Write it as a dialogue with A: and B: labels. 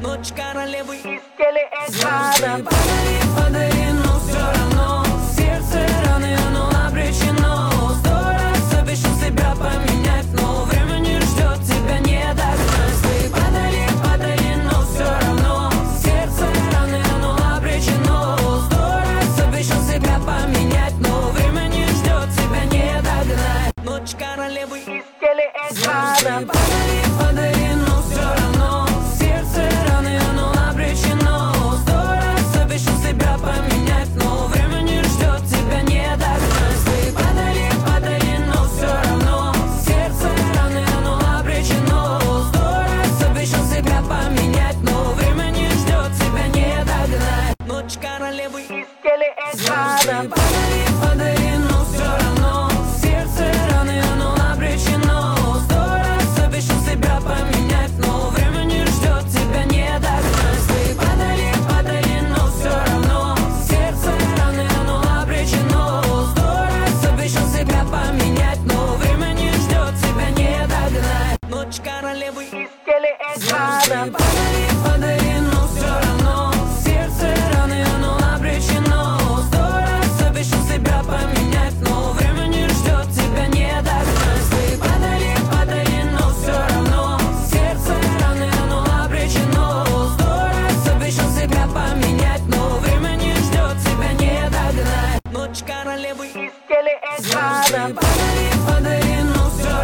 A: Ночь королевы из телеэкрана. Подари, подари, но все равно сердце раны, оно обречено. 100 раз обещал себя поменять, но время не ждет, тебя не догнать. Ты подари, подари, но все равно сердце раны, оно обречено. 100 раз обещал себя поменять, но время не ждет, тебя не догнать. Ночь королевы из телеэкрана. Подари, подари, но все равно сердце раны, оно обречено. 100 раз обещал себя поменять, но время не ждет, тебя не догнать. Ты подари, подари, но все равно сердце раны, оно обречено. 100 раз обещал себя поменять, но время не ждет, тебя не догнать. Ночь королевы из телеэкрана. Подари,